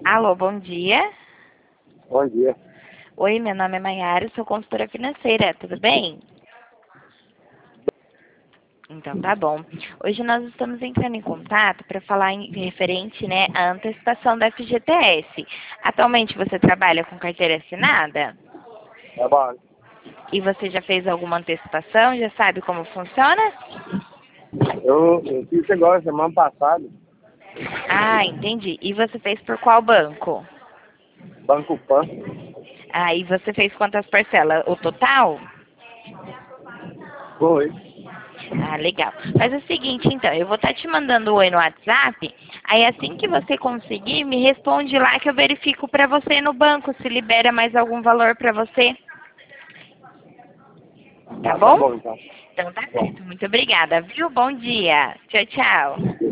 Alô, bom dia. Bom dia. Oi, meu nome é Maiara, sou consultora financeira, tudo bem? Então tá bom. Hoje nós estamos entrando em contato para falar em referente, né, à antecipação da FGTS. Atualmente você trabalha com carteira assinada? Trabalho. E você já fez alguma antecipação? Já sabe como funciona? Eu fiz agora semana passada, Ah, entendi. E você fez por qual banco? Banco Pan. Ah, e você fez quantas parcelas? O total? Foi. Ah, legal. Faz o seguinte, então, eu vou estar te mandando oi no WhatsApp, aí assim que você conseguir, me responde lá que eu verifico para você no banco se libera mais algum valor para você, tá Ah, tá bom? bom então. Então tá Bom. certo. Muito obrigada, viu? Bom dia. Tchau, tchau.